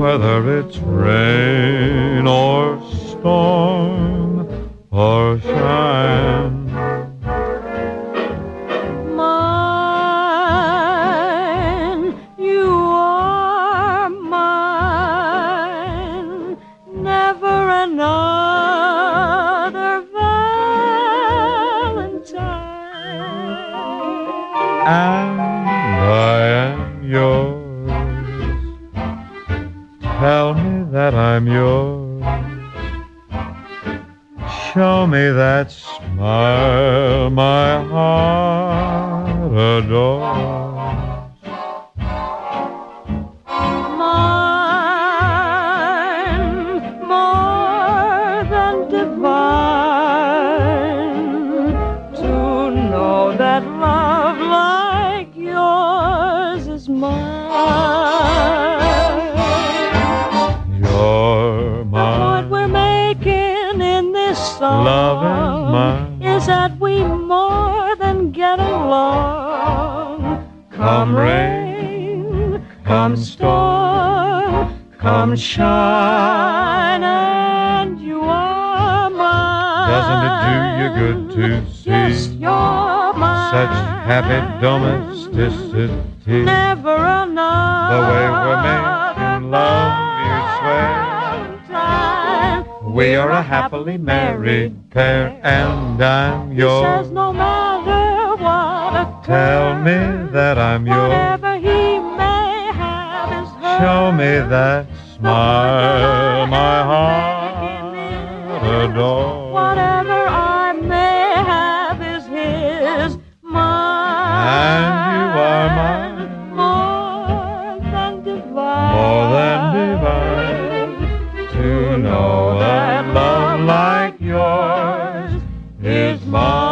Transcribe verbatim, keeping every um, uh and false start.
whether it's rain or storm or shine. Mine, you are mine, never another Valentine. And I am yours. Tell me that I'm yours. Show me that smile my heart adores. Mine, more than divine, to know that love like yours is mine. You're mine. What we're making in this song, love is mine, is that we more than get along. Come rain, come storm, come shine, and you are mine. Doesn't it do you good to see Yes, you're mine. such happy domesticity? Never another. The way we're making love, you swear. Valentine. We are a happily married pair, and I'm He says yours. no matter what occurs, Tell me that I'm yours. whatever he may have is hers. Show me that smile my heart adores. Whatever I may have is his, mine. And you are mine, more than divine. more than divine, to know that love like yours is mine.